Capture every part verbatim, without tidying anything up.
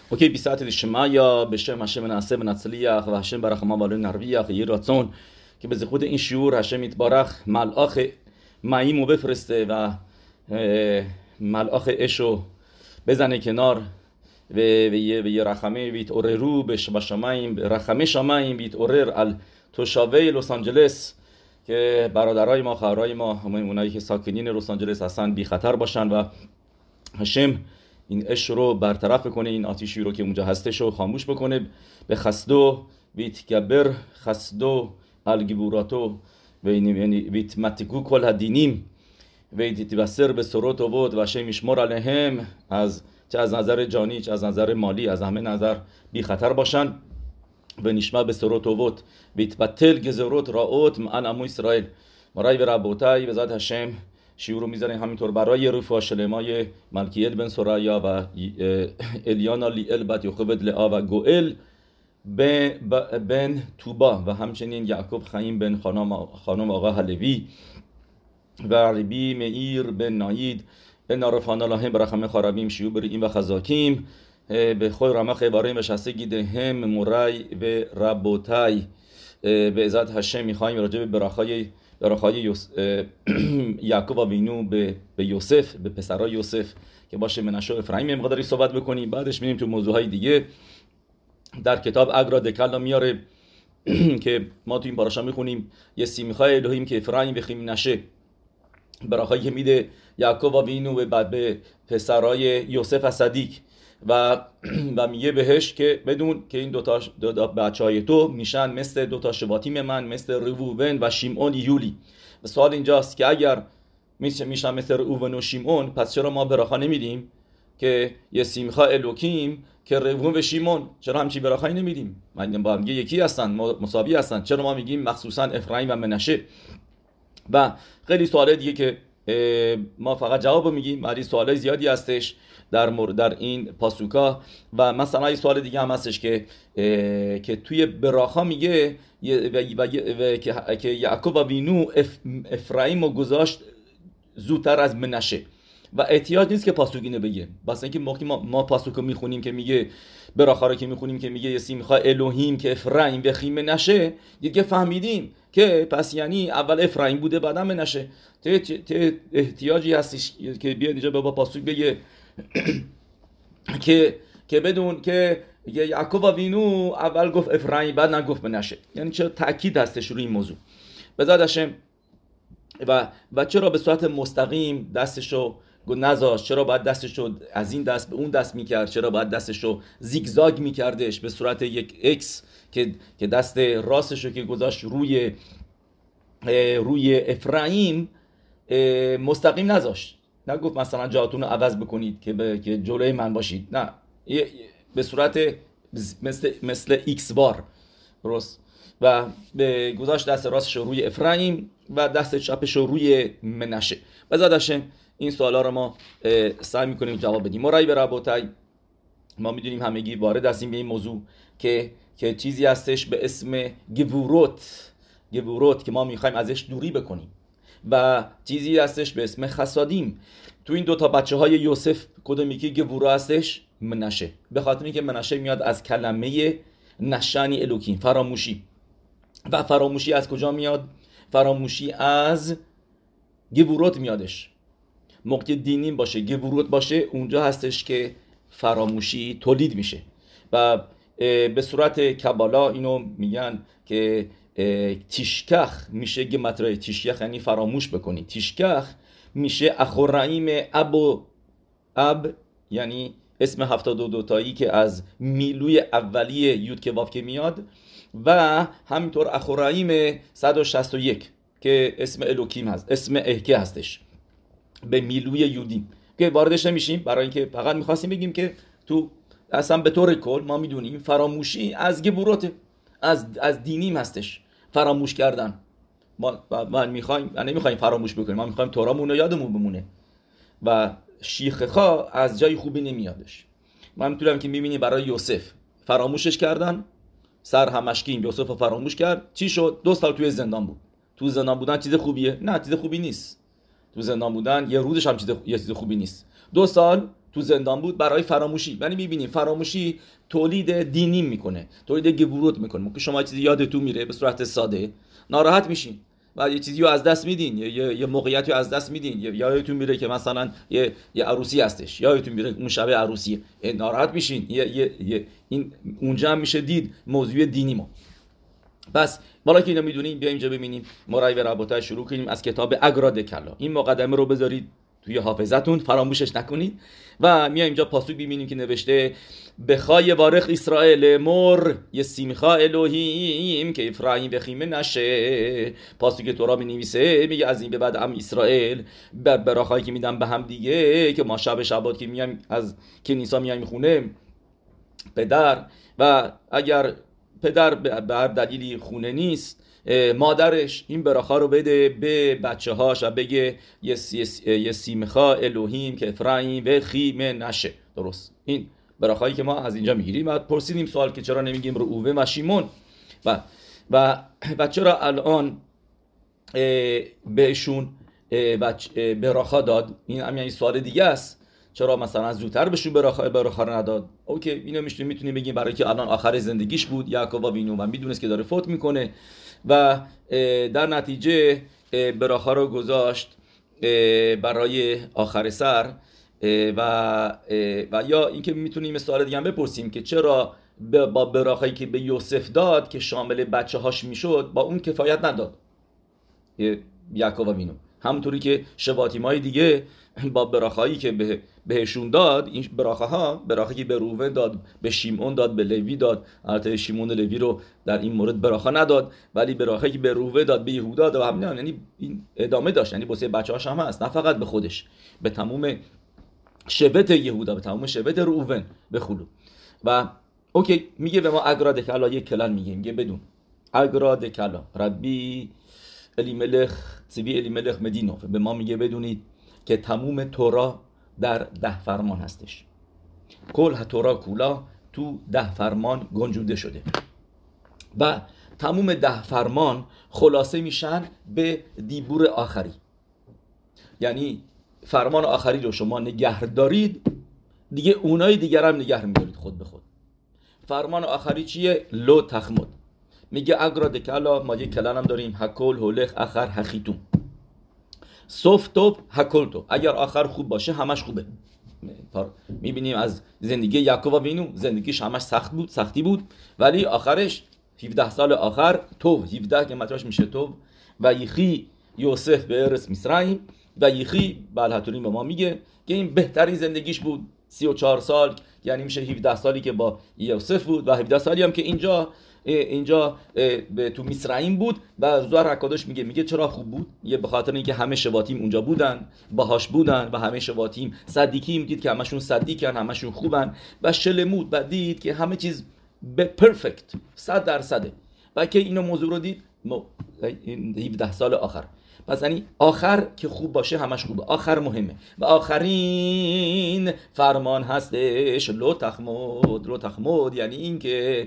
אוקיי, בסייעתא דשמיא, בשם השם נעשה ונצליח, והשם ברחמיו עלינו נרוויח, יהי רצון که به زخود این شعور هشم یتبارخ ملآخ معیمو بفرسته و ملآخ اشو بزنه کنار و یه رخمه ویتعررو بشمایم رخمه شمایم ویتعرر ال توشاوی لس آنجلس که برادرای ما خواهرای ما اونایی که ساکنین لس آنجلس هستن بی خطر باشن و هشم این اش رو برطرف کنه، این آتیشی رو که اونجا هستش رو خاموش بکنه. به خسدو ویتکبر خسدو الگبوراتو و یعنی ویتمتکو کل هدینیم و ویتبصر به سروت و ود و هشم یشمر علیهم، از چه از نظر جانی چه از نظر مالی از همه نظر بی خطر باشن. و نشما به سروت و ود ویتبتل گزروت راوت من امو اسرائیل مرای و ربوتای به ذات هشم شیعو رو میذاریم همینطور برای رفاه شلمای ملکیل بن سرایا و الیانا لیل بت یوخبد لعا و گوئل بن توبا و همچنین یعقوب خیم بن خانم آقا حلوی و ربی مئیر بن ناید بن عرفان اللهم برخمه خاربیم شیعو بریم و خزاکیم به خوی رمخ باریم و شسته گیده هم مرای و ربوتای به ذات هشم میخواییم راجع به براخای براخای یعقوب و وینو به به یوسف، به پسرای یوسف که باشه منشه و افرایم مقداری صحبت بکنیم. بعدش میریم تو موضوعهای دیگه. در کتاب اگرا دکلا میاره که ما تو این پاراشا میخونیم یه سیمیخای الهیم که افرایم بخیم نشه براخایی که میده یعقوب و وینو و بعد به پسرای یوسف صدیق و و میگه بهش که بدون که این دوتا دو بچهای تو میشن مثل دوتا شباطیم من، مثل روبن و شیمعون یولی. و سوال اینجاست که اگر میشن مثل روبن و شیمعون، پس چرا ما براخا نمیدیم که یه سیمخا الوکیم که روبن و شیمعون، چرا همچی براخایی نمیدیم؟ من با هم یکی هستن، مساوی هستن، چرا ما میگیم مخصوصا افرایم و منشه؟ و خیلی سوالای دیگه که ما فقط جواب میگیم، ولی سوالای زیادی هستش در مورد در این پاسوکا. و مثلا یه سوال دیگه هم هستش که که توی براخا میگه و, و, و که یعقوب و وینو اف افرایم رو گذاشت زودتر از منشه و احتیاج نیست که پاسوک اینو بگه. بس اینکه موقعی ما, ما پاسوک رو میخونیم که میگه براخا رو که میخونیم که میگه یسیمخا الوهیم که افرایم بخیم منشه، دیگه فهمیدیم که پس یعنی اول افرایم بوده بعدا منشه. ته احتیاجی هستش که بیاد اینجا با پاسوک بگه که که بدون که یعقوب و وینو اول گفت افرایم بعد نگفت منشه، یعنی چه تاکید هستش روی این موضوع بذاتشم. و و چرا به صورت مستقیم دستشو نذاشت؟ چرا باید دستشو از این دست به اون دست میکرد؟ چرا باید دستشو زیگزاگ میکردش به صورت یک ایکس که که دست راستشو که گذاشت روی روی افرایم مستقیم نذاشت؟ نگفت مثلا جاتون رو عوض بکنید که به که جلوی من باشید، نه، به صورت مثل مثل ایکس بار درست. و به گذاشت دست راستش روی افرایم و دست چپش روی منشه. بذاتشم این سوالا رو ما سعی میکنیم جواب بدیم. مرای به ربوتای، ما میدونیم همگی وارد هستیم به این موضوع که که چیزی هستش به اسم گوروت گوروت که ما میخوایم ازش دوری بکنیم و چیزی هستش به اسم خسادیم. تو این دو تا بچه های یوسف کدومی که گورو هستش؟ منشه، به خاطر اینکه منشه میاد از کلمه نشانی الوکیم، فراموشی. و فراموشی از کجا میاد؟ فراموشی از گوروت میادش. موقع دینیم باشه گوروت باشه اونجا هستش که فراموشی تولید میشه. و به صورت کبالا اینو میگن که تیشکخ میشه گمترای تیشکخ یعنی فراموش بکنی. تیشکخ میشه اخورعیم ابو اب، یعنی اسم هفتاد و دو تایی که از میلوی اولیه یود که واف که میاد، و همینطور اخورعیم صد و شصت و یک که اسم الوکیم هست، اسم احکه هستش به میلوی یودیم که واردش نمیشیم برای اینکه فقط میخواستیم بگیم که تو اصلا به طور کل ما میدونیم فراموشی از گبوروت از از دینیم هستش، فراموش کردن. ما ما میخوایم ما نمیخوایم فراموش بکنیم، ما میخوایم تورامون رو یادمون بمونه و شیخخا از جای خوبی نمیادش. ما میتونیم که میبینیم برای یوسف فراموشش کردن، سر همشکین یوسف رو فراموش کرد، چی شد؟ دو سال توی زندان بود. تو زندان بودن چیز خوبیه؟ نه، چیز خوبی نیست. تو زندان بودن یه روزش هم چیز یه چیز خوبی نیست. دو سال تو زندان بود برای فراموشی. یعنی میبینیم فراموشی تولید دینی میکنه، تولید گبورت میکنه. که شما چیزی یادتون میره به صورت ساده، ناراحت میشین و یه چیزی رو از دست میدین، یا یه, یه موقعیتی رو از دست میدین، یا یادتون میره که مثلا یه یه عروسی هستش، یادتون میره اون شب عروسیه، ناراحت میشین. یه, یه, یه این اونجا هم میشه دید موضوع دینی ما. بس بالا که اینو میدونیم بیایم اینجا ببینیم مرای و رباطه شروع کنیم از کتاب اگراد کلا. این مقدمه رو بذارید توی حافظتون، فراموشش نکنید. و میایم اینجا پاسوک ببینیم که نوشته بخای وارخ اسرائیل مر یسیمخا الوهیم که افرایم بخیمه نشه. پاسوک تورا می نویسه میگه از این به بعد ام اسرائیل براخایی که میدم به هم دیگه، که ما شب شبات که میایم از کنیسا میایم میخونه پدر، و اگر پدر به هر دلیلی خونه نیست مادرش این براخا رو بده به بچه هاش و بگه یسیمخا الوهیم که افرایم و خیمه نشه. درست این براخایی که ما از اینجا میگیریم. و پرسیدیم سوال که چرا نمیگیم روبن و شیمون و و و چرا الان بهشون براخا داد. این هم یعنی سوال دیگه است، چرا مثلا زودتر بهشون براخا براخا نداد؟ اوکی، اینو میتونیم میتونیم بگیم برای که الان آخر زندگیش بود یعقوب وینو و میدونست که داره فوت میکنه و در نتیجه براخا رو گذاشت برای آخر سر. و و یا اینکه میتونیم سوال دیگه هم بپرسیم که چرا با براخایی که به یوسف داد که شامل بچه هاش میشد با اون کفایت نداد یعقوب وینو، همونطوری که شباتیمای دیگه با براخایی که به بهشون داد، این براخاها براخایی که به روبن داد، به شیمون داد، به لوی داد. البته شیمون و لوی رو در این مورد براخا نداد، ولی براخایی که به روبن داد به یهودا داد و همین، یعنی این ادامه داشت، یعنی واسه بچه‌هاش هم هست، نه فقط به خودش، به تمام شبت یهودا، به تمام شبت روبن به خلو. و اوکی میگه به ما اگراد کلا یک کلن میگه میگه بدون اگراد کلا ربی الیملخ سیبی الیملخ مدینوف به ما میگه بدونید که تموم تورا در ده فرمان هستش. کل تورا کولا تو ده فرمان گنجونده شده و تموم ده فرمان خلاصه میشن به دیبور آخری. یعنی فرمان آخری رو شما نگه دارید دیگه اونای دیگر هم نگه میدارید خود به خود. فرمان آخری چیه؟ لو تخمد. میگه اگراد کلا ما یک کلن هم داریم، هکل هولخ اخر هخیتون صف توب هکل تو. اگر آخر خوب باشه همش خوبه. میبینیم از زندگی یعقوب وینو، زندگیش همش سخت بود، سختی بود، ولی آخرش هفده سال آخر توب، هفده که مطرحش میشه توب. و یخی یوسف به ارس مصرعیم و یخی بلحتونی به ما میگه که این بهترین زندگیش بود، سی و چهار سال، یعنی میشه هفده سالی که با یوسف بود و هفده سالی هم که اینجا اینجا تو مصرعیم بود. و زوار حکادش میگه میگه چرا خوب بود؟ یه به خاطر اینکه همه شباتیم اونجا بودن، باهاش بودن و همه شباتیم صدیقیم، دید که همشون صدیقن، همشون خوبن و شلمود و دید که همه چیز به پرفکت صد درصده. و که اینو موضوع رو دید این هفده سال آخر. پس یعنی آخر که خوب باشه همش خوبه، آخر مهمه. و آخرین فرمان هستش لو تخمود. لو تخمود یعنی این که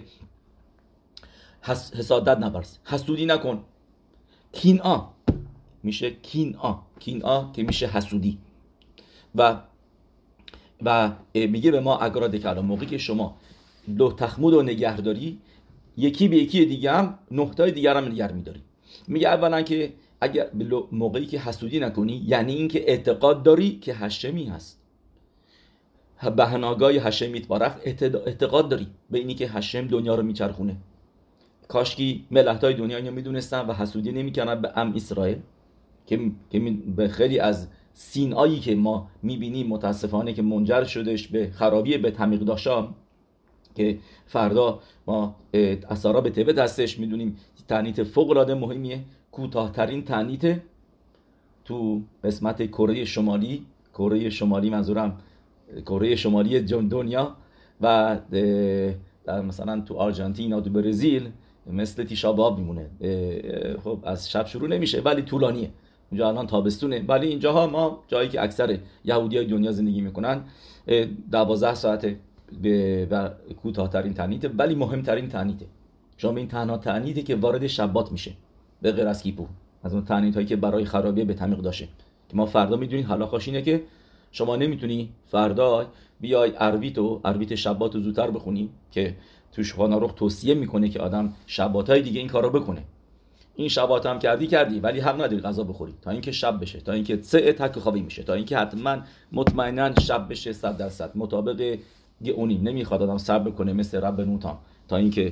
حسادت نبرس، حسودی نکن. کینآ میشه کینآ، کینآ که میشه حسودی. و و میگه به ما اگراد کلا موقعی که شما لو تخمود رو نگهداری، یکی به یکی دیگه هم نقطه‌های دیگر هم نگه میداری. میگه اولا که اگر موقعی که حسودی نکنی یعنی این که اعتقاد داری که هشمی هست، به هناگاه هشم یتبارک اعتقاد داری به اینی که هشم دنیا رو میچرخونه. کاشکی ملت‌های دنیا اینو میدونستن و حسودی نمیکنن به ام اسرائیل، که به خیلی از سینایی که ما میبینیم متاسفانه که منجر شدش به خرابی بیت همیقداشا، که فردا ما اسارا به تبت هستش، میدونیم تعنیت فوق العاده مهمیه، کوتاه‌ترین تعنیت تو قسمت کره شمالی، کره شمالی منظورم کره شمالی دنیا، و در مثلا تو آرژانتین و تو برزیل مثل تیشا باب میمونه. خب از شب شروع نمیشه ولی طولانیه، اونجا الان تابستونه، ولی اینجاها ما جایی که اکثر یهودیای دنیا زندگی میکنن دوازده ساعته و کوتاه‌ترین تعنیته ولی مهمترین تعنیته. شما این تنها تعنیته که وارد شبات میشه به غیر از کیپور، از اون تعنیت هایی که برای خرابی بیت همیقداشه، که ما فردا میدونیم هلاخاش اینه که شما نمیتونی فردا بیای عربیتو عربیت شباتو زودتر بخونی که تو شولخان آروخ توصیه میکنه که آدم شباتای دیگه این کارو بکنه. این شبات هم کردی کردی ولی حق نداری غذا بخوری تا اینکه شب بشه، تا اینکه سه تک خوابی میشه، تا اینکه حتما مطمئنا شب بشه صد درصد مطابق گئونیم. نمیخواد آدم صبر کنه مثل رب نوتان تا اینکه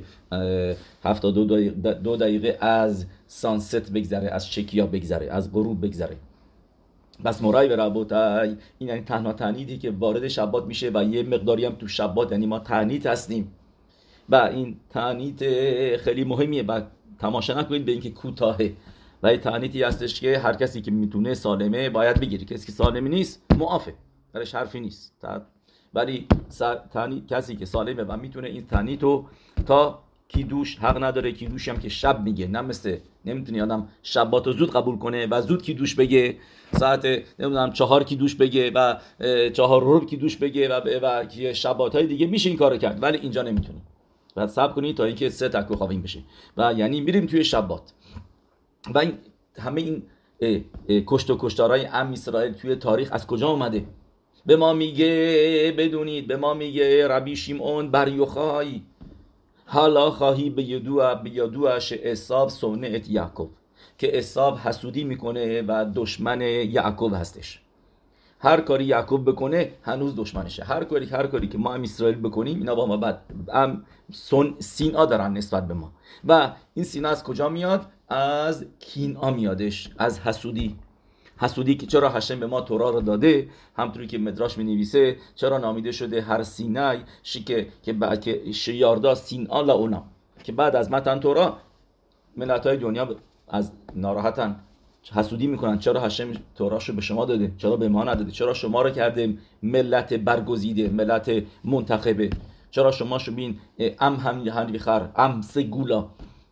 هفتاد و دو دقیقه از سانست بگذره، از شکیا بگذره، از غروب بگذره. بس مرای به ربوتای این یعنی تنها تعنیدی که وارد شبات میشه و یه مقداری هم تو شبات، یعنی ما تعنید هستیم و این تعنید خیلی مهمیه و تماشا نکنید به اینکه کوتاهه و این تعنیدی هستش که هر کسی که میتونه سالمه باید بگیری، کسی که سالمی نیست معافه، درش حرفی نیست. ولی تعنید کسی که سالمه و میتونه این تعنیدو تا کیدوش حق نداره. کیدوش هم که شب میگه، نه مثل نمیتونی آدم شباتو زود قبول کنه و زود کیدوش بگه، ساعت نمیدونم چهار کیدوش بگه و چهار ربع کیدوش بگه و و شباتای دیگه میشه این کارو کرد ولی اینجا نمیتونی. بعد صبر کنی تا اینکه سه تکو خوابین بشه و یعنی میریم توی شبات. و این همه این اه اه کشت و کشتارهای ام اسرائیل توی تاریخ از کجا اومده؟ به ما میگه بدونید، به ما میگه ربی شیمعون بر یوخای حالا خواهی به یدوع به یدوع ش عصاب صنعت یعقوب، که عصاب حسودی میکنه و دشمن یعقوب هستش. هر کاری یعقوب بکنه هنوز دشمنشه. هر کاری هر کاری که ما هم اسرائیل بکنیم اینا با ما بد هم سن سینا دارن نسبت به ما. و این سینا از کجا میاد؟ از کینعا میادش، از حسودی. حسودی که چرا هشم به ما تورا رو داده، همونطوری که مدراش می‌نویسه چرا نامیده شده هر سینای شیکه که بعد که شیاردا سینا لاونا، که بعد از متن تورا ملت‌های دنیا از ناراحتن، حسودی میکنن چرا هشم توراشو به شما داده، چرا به ما نداده، چرا شما رو کرده ملت برگزیده، ملت منتخبه، چرا شما شو بین ام هم هنریخر ام سگولا.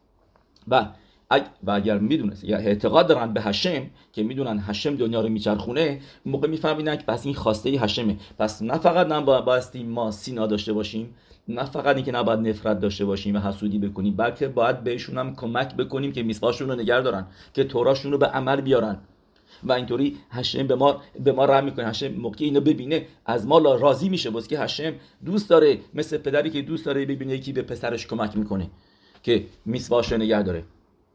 و و اگر میدونن یا اعتقاد دارن به هشم که میدونن هشم دنیا رو میچرخونه، موقع میفهمیدن که پس این خواسته ای هشمه. پس نه فقط نبایستی ما سینا داشته باشیم، نه فقط اینکه نباید نفرت داشته باشیم و حسودی بکنیم، بلکه باید بهشون هم کمک بکنیم که میثواشون رو نگه دارن، که توراشون رو به عمل بیارن. و اینطوری هشم به ما به ما رحم میکنه. هشم موقعی اینو ببینه از ما راضی میشه، واسه که هشم دوست داره، مثل پدری که دوست داره ببینه یکی به پسرش کمک میکنه که میثواش رو نگه داره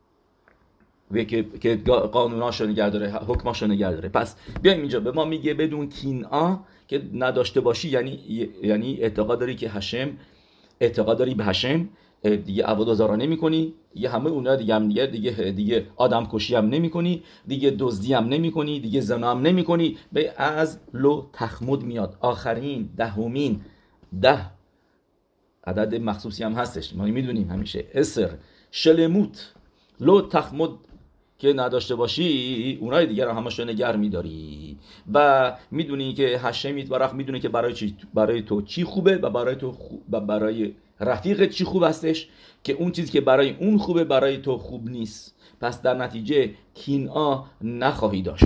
و که که قانوناش رو نگه داره، حکماش رو نگه داره. پس بیایم اینجا به ما میگه بدون کینعا که نداشته باشی، یعنی یعنی اعتقاد داری که هشم، اعتقاد داری به هشم، دیگه عبادت نمی‌کنی، دیگه همه اونها دیگه هم دیگه دیگه دیگه آدم کشی هم نمی‌کنی، دیگه دزدی هم نمی‌کنی، دیگه زنا هم نمی‌کنی. به از لو تخمد میاد، آخرین دهمین ده عدد مخصوصی هم هستش، ما میدونیم همیشه اسر شلموت لو تخمد که نداشته باشی، اونای دیگه رو همش نگه می‌داری و میدونی که هشم میتبارخ میدونه که برای چی، برای تو چی خوبه و برای تو خوب و برای رفیق چی خوب هستش، که اون چیزی که برای اون خوبه برای تو خوب نیست. پس در نتیجه کینعا نخواهی داشت.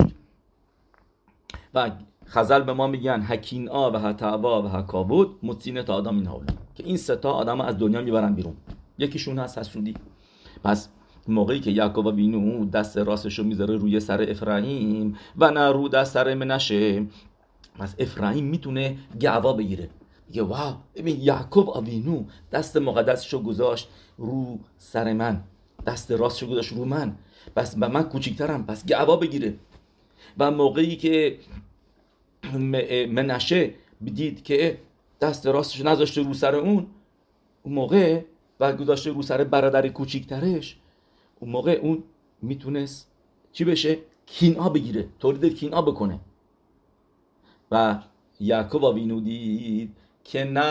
و خزل به ما میگن هکینعا و هتعوا و هکابود متینه تا آدم این حاله، که این سه تا آدم از دنیا میبرن بیرون. یکیشون هست حسودی. پس موقعی که یعقوب وینو دست راستشو میذاره روی سر افرایم و نه رو دست سر منشه، پس افرایم میتونه گعوا بگیره، میگه واو ببین یعقوب آوینو دست مقدسشو گذاشت رو سر من، دست راستشو گذاشت رو من، پس به من کوچیکترم، پس گعوا بگیره. و موقعی که منشه بدید که دست راستشو نذاشته رو سر اون اون موقع و گذاشته رو سر برادر کوچیکترش، اون موقع اون میتونست چی بشه؟ کینعا بگیره، تولید کینعا بکنه. و یعقوب آوینو دید که نه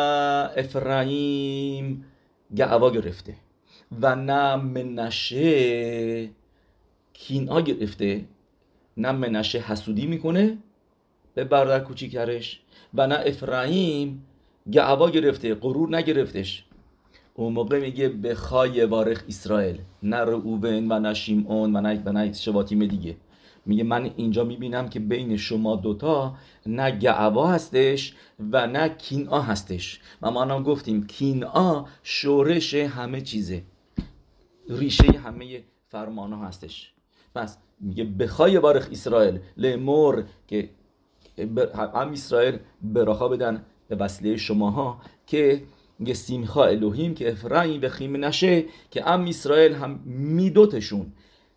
افرایم گعوا گرفته و نه منشه کینعا گرفته، نه منشه حسودی میکنه به برادر کوچیکترش و نه افرایم گعوا گرفته، غرور نگرفتش. اون موقع میگه بخای وارخ اسرائیل، نه روبن و نه شیمعون و نه و نه شباطیم دیگه. میگه من اینجا میبینم که بین شما دوتا نه گعوا هستش و نه کینعا هستش. و ما هم گفتیم کینعا شورش همه چیزه، ریشه همه فرمان ها هستش. پس میگه بخای وارخ اسرائیل لمر که هم اسرائیل براخا بدن به وسیله شماها که یه سیمخا الوهیم که افرایم و خیم نشه که هم اسرائیل هم میدوتشون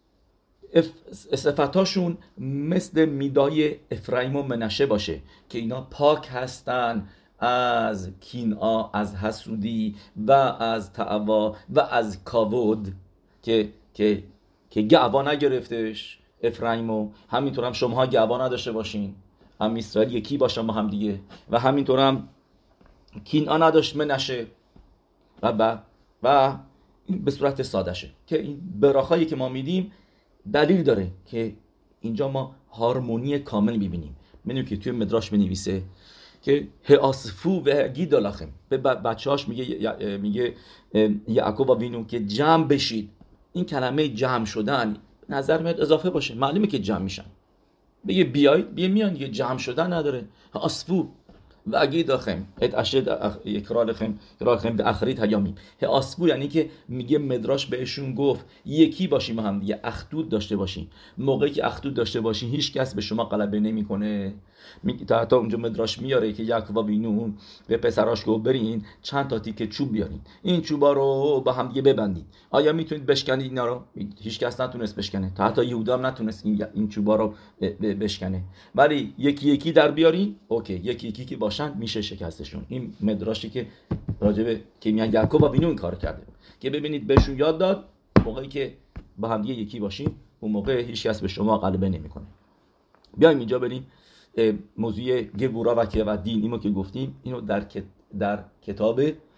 صفتاشون مثل میدای افرایم و منشه باشه که اینا پاک هستن از کینعا، از حسودی و از تعوا و از کاود که که که گعوا نگرفتش افرایمو. همینطور هم شما گعوا نداشته باشین، هم اسرائیل یکی باشن با هم دیگه، و همینطور هم کینعا نداشت منشه و و و به صورت ساده شه که این براخایی که ما میدیم دلیل داره که اینجا ما هارمونی کامل میبینیم. میدونیم که توی مدراش بنویسه که هاسفو و گیدالاخم به بچه‌هاش میگه میگه یعقوب وینو که جمع بشید. این کلمه جمع شدن نظر میاد اضافه باشه، معلومه که جمع میشن. بگه بیاید بیا میان دیگه، جمع شدن نداره. هاسفو و اگیداخم ات اشد یکرالخم یکرالخم به اخریت هیامیم. هاسفو یعنی که میگه مدراش بهشون گفت یکی باشیم هم دیگه، اخدود داشته باشیم. موقعی که اخدود داشته باشین هیچ کس به شما غلبه نمیکنه. تا تا اونجا مدراش میاره که یعقوب وینو به پسراش گفت برین چند تا تیکه چوب بیارین، این چوبا رو با هم دیگه ببندید. آیا میتونید بشکنید اینا رو؟ هیچ کس نتونست بشکنه، تا حتی یهودا هم نتونست این این چوبا رو بشکنه، ولی یکی یکی در بیارین اوکی، یکی یکی که باشن میشه شکستشون. این مدراشی که راجبه که میگن یعقوب وینو این کارو کرده که ببینید بهشون یاد داد موقعی که با هم دیگه یکی باشین اون موقع هیچ کس به شما غلبه نمیکنه. بیایم اینجا بریم موضوع گبورا و که و دین اینو که گفتیم، اینو در در کتاب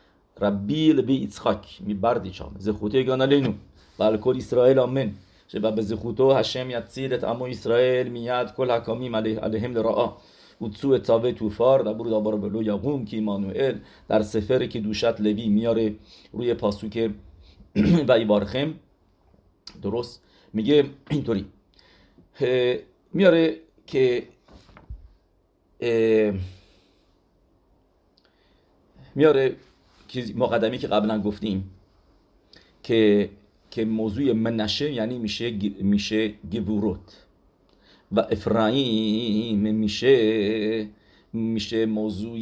ربی لبی یצחק میبردی چام زخوته گانالینو بالکل اسرائیل آمین شبه به زخوتو هشم یציל את عמו ישראל מיד כל הקמים עליהם לרעה וצאו את צווי תופר דברו דבר בלא יقوم که ایمانوئل در سفر کدوشت لوی میاره روی پاسوک و ایبارخم. درست میگه اینطوری میاره که میاره که مقدمی که قبلا گفتیم که که موضوع منشه یعنی میشه میشه گبوروت و افرایم میشه میشه موضوع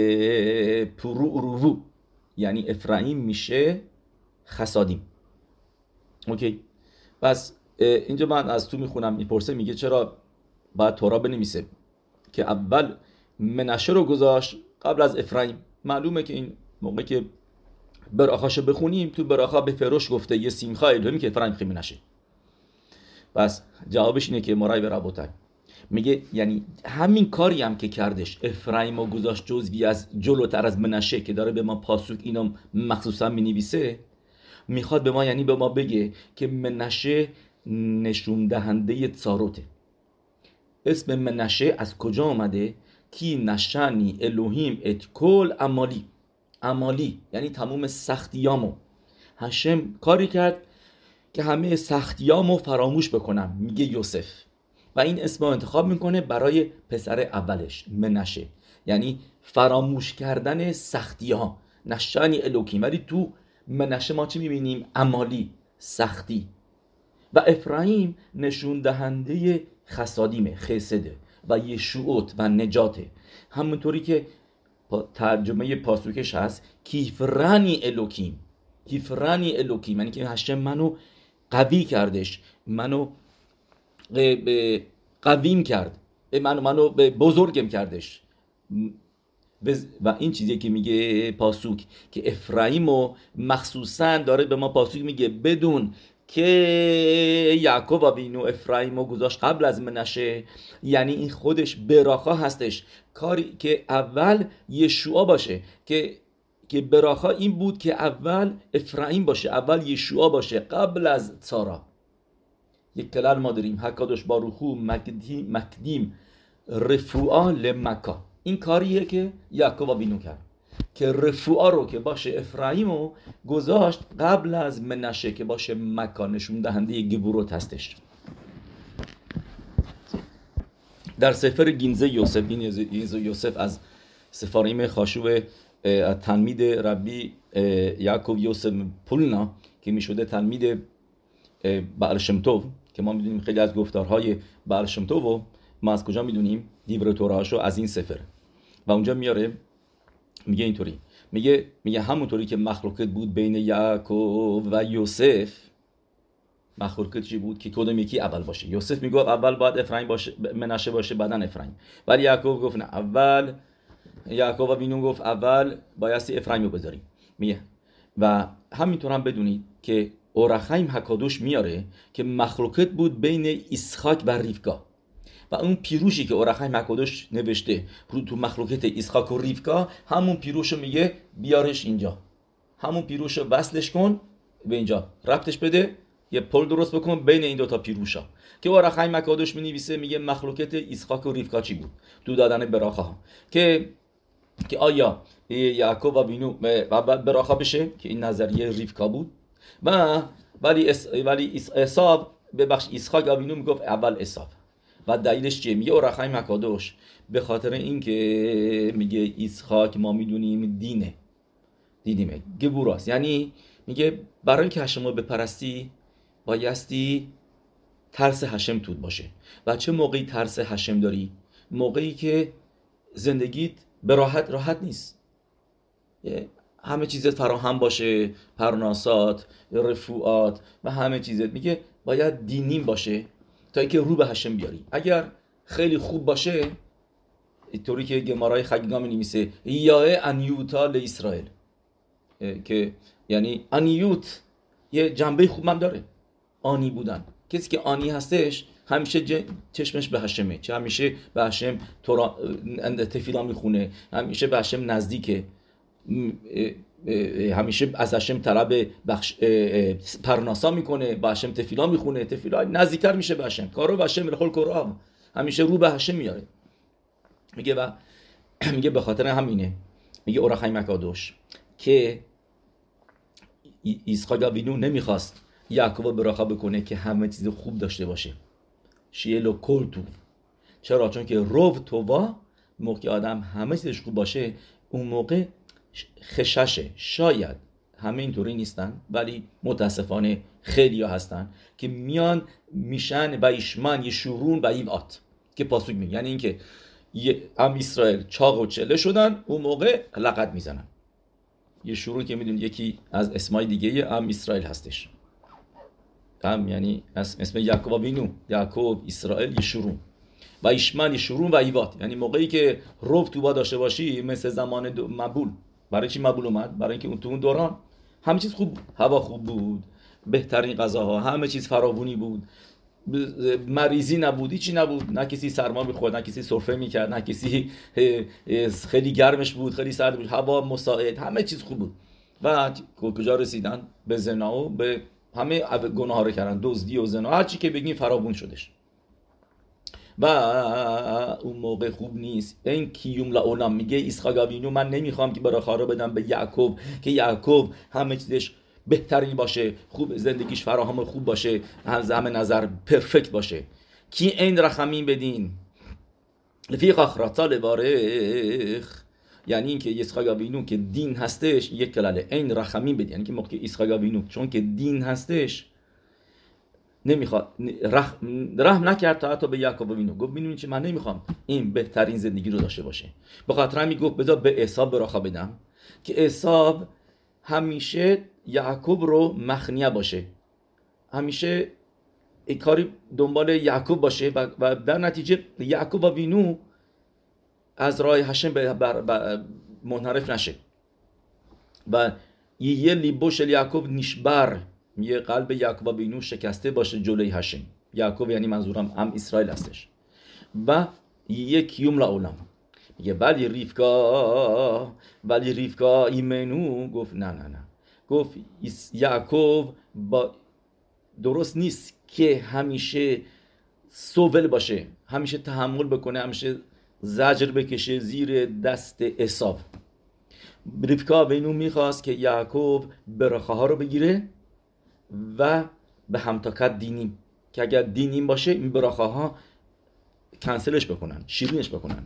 پرو یعنی افرایم میشه خسادیم. اوکی، پس اینجا من از تو میخونم، میپرسه میگه چرا باید تورا بنویسه که اول منشه رو گذاشت قبل از افرایم؟ معلومه که این موقع که براخاشو بخونیم تو براخا به فروش گفته یه سیمخا الهمی که افرایم خیلی نشه. پس جوابش اینه که مرای به ربوتای میگه یعنی همین کاری هم که کردش افرایم رو گذاشت جزوی از جلوتر از منشه که داره به ما پاسوک اینو مخصوصا مینویسه، میخواد به ما یعنی به ما بگه که منشه نشون دهنده تساروته. اسم منشه از کجا آمده؟ کی نشانی الوهیم ات کل امالی. امالی یعنی تمام سختیامو هشم کاری کرد که همه سختیامو فراموش بکنم، میگه یوسف، و این اسم رو انتخاب میکنه برای پسر اولش منشه، یعنی فراموش کردن سختیام. نشانی الوکیم، ولی تو منشه ما چی میبینیم؟ امالی، سختی. و افرایم نشون دهنده خسادیمه، خسده و یشوعت و نجاته. همونطوری که ترجمه پاسوکش هست کیفرانی الوکیم. کیفرانی الوکیم یعنی که هشم منو قوی کردش، منو قویم کرد، منو منو بزرگم کردش. و این چیزی که میگه پاسوک که افرایمو مخصوصا داره به ما پاسوک میگه بدون که یعقوب وینو افرایمو گذاشت قبل از منشه، یعنی این خودش براخا هستش، کاری که اول یشوع باشه، که که براخا این بود که اول افرایم باشه، اول یشوع باشه قبل از سارا. یک کلال ما داریم حکادش باروخو مکدیم مکدیم رفوعا لمکا. این کاریه که یعقوب وینو کرد که رفوعا رو که باشه افرایمو گذاشت قبل از منشه که باشه مکا، نشون دهنده گبوروت هستش. در سفر گینزه یوسف، گینزه یوسف از سفاریم خاشوب تلمید ربی یعقوب یوسف پولنا که میشده تلمید بعل شم طوف، که ما میدونیم خیلی از گفتارهای بعل شم طوف ما از کجا میدونیم؟ دیور توراشو از این سفر. و اونجا میاره میگه اینطوری، میگه میگه همونطوری که مخلوقت بود بین یعقوب و یوسف، مخلوقت چی بود که کدوم یکی اول باشه. یوسف میگفت اول باید افرایم باشه، منشه باشه، بعدن افرایم. ولی یعقوب گفت نه، اول یعقوب و وینون گفت اول بایستی افرایم رو بذاریم. میگه و همینطور هم بدونید که اورخیم حکادوش میاره که مخلوقت بود بین اسحاق و ریفکا، و اون پیروشی که اورخیم حکادوش نوشته رو تو مخلوقت اسحاق و ریفکا، همون پیروشو میگه بیارش اینجا، همون پیروشو وصلش کن به اینجا، ربطش بده، یه پل درست بکن بین این دوتا پیروشا. که اورخیم حکادوش مینویسه میگه مخلوقت اسحاق و ریفکا چی بود تو دادن براخه ها، که که آیا یعقوب و وینو براخه بشه که این نظریه ریفکا بود، و ولی اس ولی اسحاق ببخش اسحاق و وینو میگفت اول اسحاق. و دلیلش چیه؟ میگه اورخیم حکادوش به خاطر اینکه میگه اسحاق ما میدونیم دینه دیدیمه گبوراست، یعنی میگه برای اینکه هشم رو بپرستی بایستی ترس هشم توت باشه. و چه موقعی ترس هشم داری؟ موقعی که زندگیت به راحت راحت نیست، همه چیزت فراهم باشه، پرناسات، رفوعات و همه چیزت، میگه باید دینیم باشه تا اینکه رو به هشم بیاری. اگر خیلی خوب باشه، اینطوری که گمارای خگیگا می‌نویسه یاه انیوتا لاسرائیل، که یعنی انیوت یه جنبه خوب هم داره، آنی بودن. کسی که آنی هستش همیشه چشمش به هشمه، چه همیشه به هشم تفیلا میخونه، همیشه به هشم نزدیکه، همیشه از هشم طلب بخش پرناسا میکنه، به هشم تفیلا میخونه، تفیلا نزدیکتر میشه به هشم، کارو به هشم لخول کورا، همیشه رو به هشم میاره. میگه و میگه به خاطر همینه، میگه اورخیم حکادوش که اسحاق وینو نمیخواست یعقوب براخه بکنه که همه چیز خوب داشته باشه، شیلو کل تو. چرا؟ چون که رو تووا، موقع آدم همه چیزش خوب باشه، اون موقع خششه. شاید همه اینطوری نیستن، ولی متاسفانه خیلی ها هستن که میان میشن و ایشمن یه شورون و ایوات که پاسوک میگن، یعنی اینکه ام اسرائیل چاق و چله شدن، اون موقع لقد میزنن. یه شورون که میدونید یکی از اسمای دیگه ام اسرائیل هستش، هم یعنی اسم یعقوب و وینو، یعقوب اسرائیل یه شورون و ایشمن یه شورون و ایوات، یعنی موقعی که روف تو با داشته باشی مثل زمان مبول. برای چی مبول اومد؟ برای اینکه اون تو اون دوران همه چیز خوب بود، هوا خوب بود، بهترین غذاها، همه چیز فراوونی بود، مریضی نبود، هیچی نبود، نه کسی سرما می‌خورد، نه کسی سرفه می‌کرد، نه کسی خیلی گرمش بود، خیلی سرد بود، هوا مساعد، همه چیز خوب بود. و کجا رسیدن؟ به زنا و به همه گناه‌ها رو کردن، دزدی و زنا، هر چی که بگیم فراوون شدش. و اون موقع خوب نیست. این کیوم لعالم میگه اسحاق وینو من نمیخوام که براخه رو بدم به یعقوب، که یعقوب همه چیزش بهترین باشه، خوب زندگیش فراهم خوب باشه، از همه نظر پرفکت باشه. کی این رحمین بدین لفی خاطر لبارخ، یعنی اینکه اسحاق وینو که دین هستش، یک کلاله این رحمین بدین، یعنی که موقع اسحاق وینو چون که دین هستش نمیخواد رحم, رحم نکرد تا حتی به یعقوب وینو گفت ببینید چه من نمیخوام این بهترین زندگی رو داشته باشه، به خاطر همین گفت بذار به عیسی براخه بدم که عیسی همیشه یعقوب رو مخنیه باشه، همیشه این کاری دنبال یعقوب باشه و در نتیجه یعقوب و وینو از راه هشم منحرف نشه و یه لیبوش یعقوب نشبر، یه قلب یعقوب و وینو شکسته باشه جلوی هشم. یعقوب یعنی منظورم ام اسرائیل هستش. و یک یوم لعالم میگه ولی ریفکا ولی ریفکا ایمنو گفت نه نه نه، گفت یعقوب با درست نیست که همیشه سوول باشه، همیشه تحمل بکنه، همیشه زجر بکشه زیر دست عیسی. ریفکا بینو میخواست که یعقوب براخه ها رو بگیره و به همتاکت دینیم، که اگر دینیم باشه این براخه ها کنسلش بکنن، شیرینش بکنن.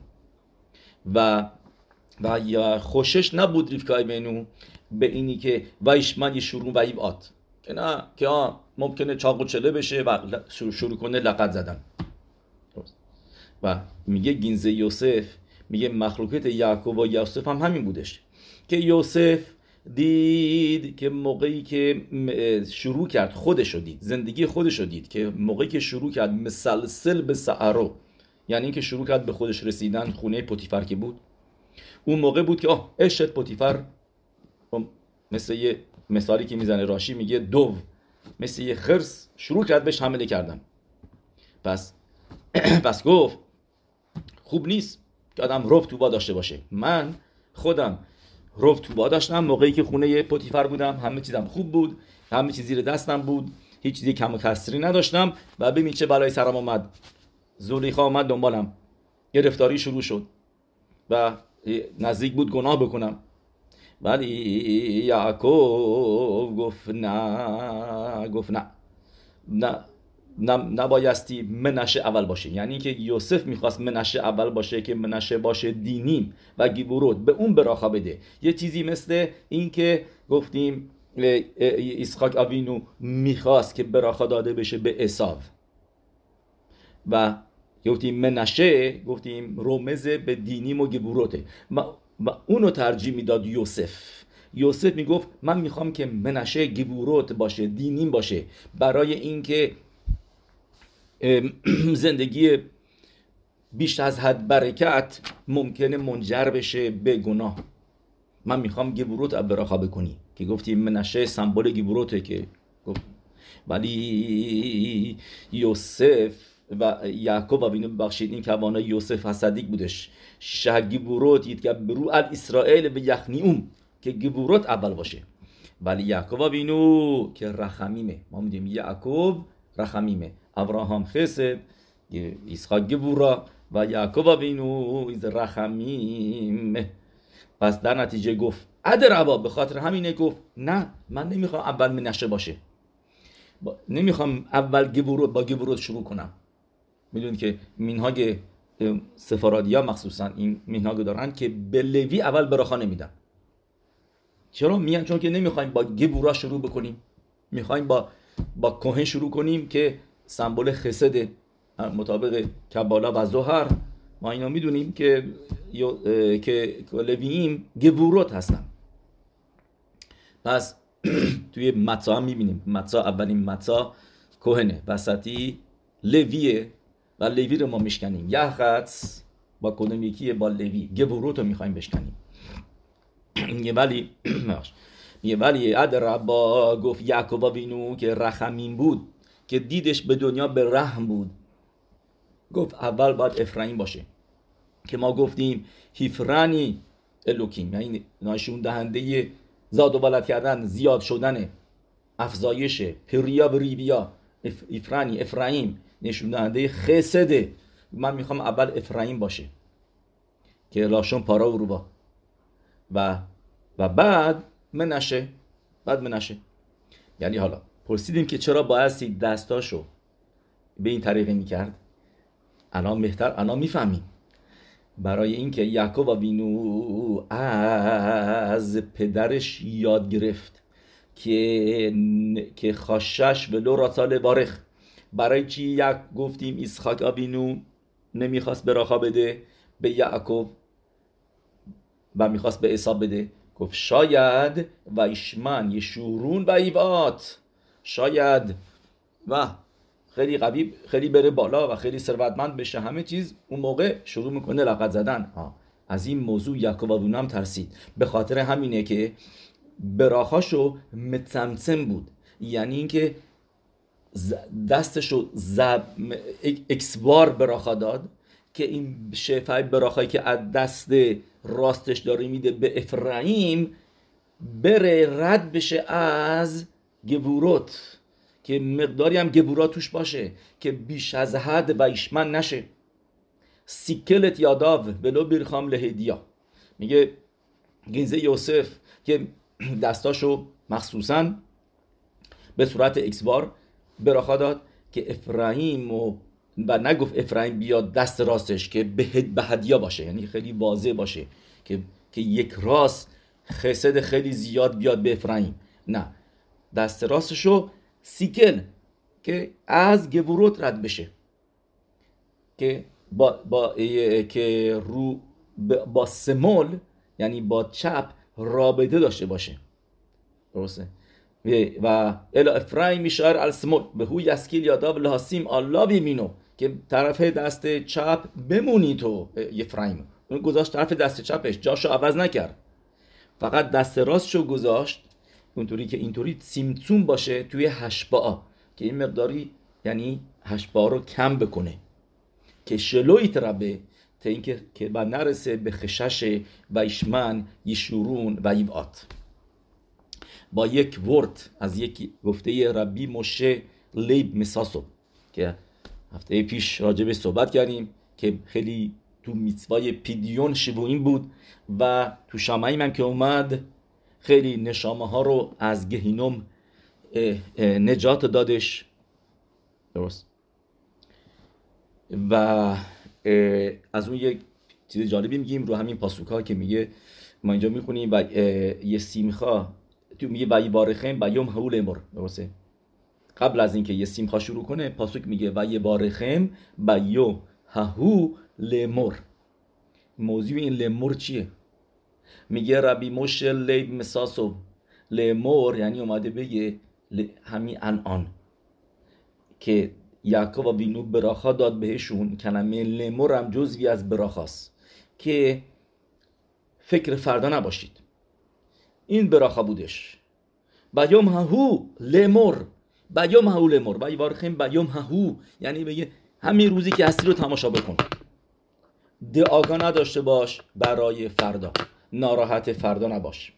و و یا خوشش نبود ریفکای بینو به اینی که وایشمن یه شروع و ایبات، که نه که آه ممکنه چاق و چله بشه و شروع کنه لقد زدن. و میگه گینزه یوسف میگه مخلوقات یعقوب و یوسف هم همین بودش که یوسف دید که موقعی که شروع کرد خودشو دید، زندگی خودشو دید که موقعی که شروع کرد مسلسل به سعرو، یعنی اینکه شروع کرد به خودش رسیدن، خونه پوتیفر که بود، اون موقع بود که آه اشت پوتیفر مثل یه مثالی که میزنه راشی میگه دو مثل یه خرس شروع کرد بهش حمله کردن. پس پس گفت خوب نیست که آدم رف توبا داشته باشه. من خودم رف توبا داشتم موقعی که خونه پوتیفر بودم، همه چیزم خوب بود، همه چیز زیر دستم بود، هیچ چیزی کم و کسری نداشتم و ببین چه بلایی سرم اومد. زلیخا اومد دنبالم، گرفتاری شروع شد و نزدیک بود گناه بکنم، ولی یعقوب گفت نه گفت نه نه نبایستی منشه اول باشه. یعنی که یوسف میخواست منشه اول باشه که منشه باشه دینیم و گیبورود به اون براخا بده. یه چیزی مثل این که گفتیم اسحاق اوینو میخواست که براخا داده بشه به عیسی و گفتیم منشه گفتیم رمز به دینیم و گیبوروته و اونو ترجیح میداد یوسف. یوسف میگفت من میخوام که منشه گیبوروت باشه، دینیم باشه، برای اینکه زندگی بیش از حد برکت ممکنه منجر بشه به گناه. من میخوام گیبوروت براخا بکنی که گفتیم منشه سمبل گیبوروته که گفت. ولی یوسف و یعقوب و اینو ببخشید این کوانا یوسف حسدیک بودش، شه گیبوروت یتگبرو ال اسرائیل به یخنیوم که گیبوروت اول باشه. ولی یعقوب و اینو که رحمیمه، ما میدیم یعقوب رحمیمه، ابراهام خسد، اسحاق گبورا و یعقوب و اینو از رحمیم. پس در نتیجه گفت ادربا، به خاطر همینه گفت نه من نمیخوام اول منشه باشه، نمیخوام اول گبورود با گبورود شروع کنم. میدونید که مینهاگ سفارادیا مخصوصا این مینهاگ دارن که به لوی اول براخا نمیدن. چرا میگن؟ چون که نمیخوایم با گبورا شروع بکنیم، میخوایم با با کوهن شروع کنیم که سمبل خسد مطابق کبالا و زهر. ما اینا میدونیم که که لوییم گبوروت هستن. پس توی متا هم میبینیم متا اولین متا کوهنه، وسطی لویه و لوی رو ما میشکنیم یخت با کدوم یکیه؟ با لوی. گبوروت رو میخوایم بشکنیم. یه ولی یه ولی ادربا گفت یعقوب وینو که رحمین بود، که دیدش به دنیا به رحم بود، گفت اول باید افرایم باشه که ما گفتیم هیفرانی الوکیم، یعنی نشون دهنده زاد و ولد کردن، زیاد شدن، افزایش، پریا و ریویا. افرانی افرایم نشون دهنده خسده. من میخوام اول افرایم باشه که لاشون پارا و روبا و و بعد منشه بعد منشه. یعنی حالا پرسیدیم که چرا بایستی دستاشو به این طریقه میکرد؟ الان بهتر الان میفهمیم. برای اینکه یعقوب وینو از پدرش یاد گرفت که که خاشش ولو راسال بارخ. برای چی یک گفتیم اسحاق وینو نمیخواست براخا بده به یعقوب و میخواست به عیسی بده؟ گفت شاید و ایشمن یشورون و ایوات، شاید و خیلی قوی، خیلی بره بالا و خیلی ثروتمند بشه، همه چیز اون موقع شروع میکنه لقد زدن. ها از این موضوع یعقوب وینو هم ترسید. به خاطر همینه که براخاشو متسمسم بود، یعنی اینکه دستشو زب اکسبار براخا داد که این شفای براخایی که از دست راستش داره میده به افرایم بره رد بشه از گبوروت، که مقداری هم گبورات توش باشه که بیش از حد و ایشمن نشه. سیکلت یاداو ولو بیرخام لهدیا. میگه گینزه یوسف که دستاشو مخصوصا به صورت اکسبار براخا داد که افرایم و و نگفت افرایم بیاد دست راستش که به هدیه باشه، یعنی خیلی واضح باشه که که یک راست خسد خیلی زیاد بیاد به افرایم. نه، دست راستشو سیکل که از گبوروت رد بشه، که با, با که رو با سمول یعنی با چپ رابطه داشته باشه. درسته؟ و الا افرایم میشار السمول به هو یسکیل یاداب لحاسیم الله بیمینو که طرف دست چپ بمونی تو افرایم. اون گذاشت طرف دست چپش، جاشو عوض نکرد، فقط دست راستشو گذاشت اونطوری که اینطوری سیمتون باشه توی هشباء، که این مقداری یعنی هشباء رو کم بکنه که شلوی تربه تا اینکه که بعد نرسه به خشش و ایشمن یشورون و یبعات. با یک ورد از یک گفته ربی موشه لیب مساسو که هفته پیش راجبش صحبت کردیم که خیلی تو میتوای پیدیون شبوین بود و تو شمعیم هم که اومد خیلی نشامه ها رو از گهینوم نجات دادش. درست. و از اون یک چیز جالبی میگیم رو همین پاسوکا که میگه ما اینجا میخونیم و یه سیمخا تو میگه و یبارخم و یوم هول امر. درسته؟ قبل از اینکه یه سیمخا شروع کنه پاسوک میگه و یبارخم و یوم هو لمر. موضوع این لمر چیه؟ میگه ربی موشه لیب مساسو لمر یعنی اومده بگه همین الان که یعقوب و بینو براخا داد بهشون، کلمه لمر هم جزوی از براخاست که فکر فردا نباشید. این براخا بودش. بیوم ههو لمر، بیوم ههو لمر و یبارخم بیوم ههو یعنی بگه همین روزی که هستی رو تماشا بکن، دعاگاه نداشته باش برای فردا، ناراحت فردا نباش،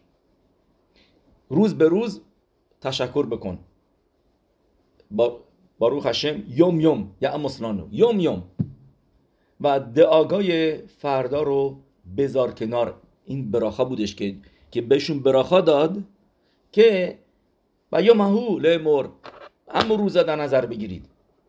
روز به روز تشکر بکن. با باروخ هشم یوم یوم یا مسلانو یوم یوم و دعاگاه فردا رو بذار کنار. این براخا بودش که که بهشون براخا داد که و یوم هو لمر اما روزا در نظر بگیرید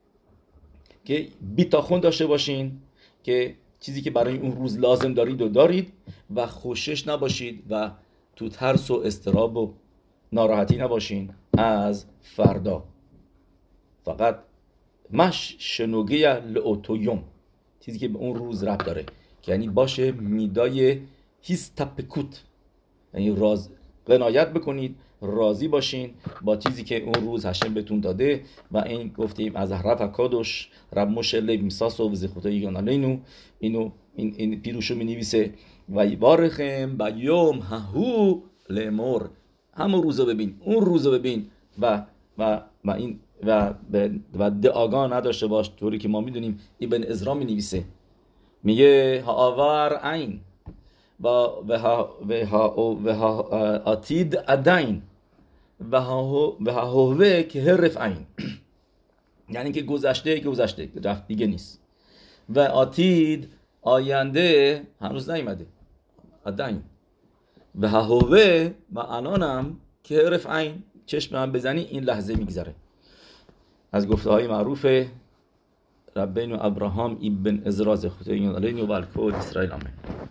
که بیتاخون داشته باشین که چیزی که برای اون روز لازم دارید و دارید و خوشش نباشید و تو ترس و اضطراب و ناراحتی نباشین از فردا. فقط مش شنوگیه لعوتویوم، چیزی که به اون روز ربط داره که یعنی باشه میدای هیستپکوت، یعنی راز قنایت بکنید، راضی باشین با چیزی که اون روز هشم بهتون داده. و این گفتیم از رب اکادوش رب موشه لیب میساسو و زخوتای یونالینو اینو این این پیروشو می نویسه و یبارخم و یوم ههو لمر، همون روزو ببین، اون روزو ببین و و و این و و دعاگاه نداشته باش. طوری که ما میدونیم ابن عزرا می نویسه، میگه هاور عین و و ها و ها و ها آتید ادین و ها و ها هوه که هرف عین یعنی که گذشته که گذشته رفت دیگه نیست و آتید آینده هنوز نیامده ادین و ها هوه و الانم که هرف عین چشم هم بزنی این لحظه میگذره. از گفته های معروف ربین و ابراهام ابن عزرا زخوته این علیه و بالکود اسرائیل. آمین.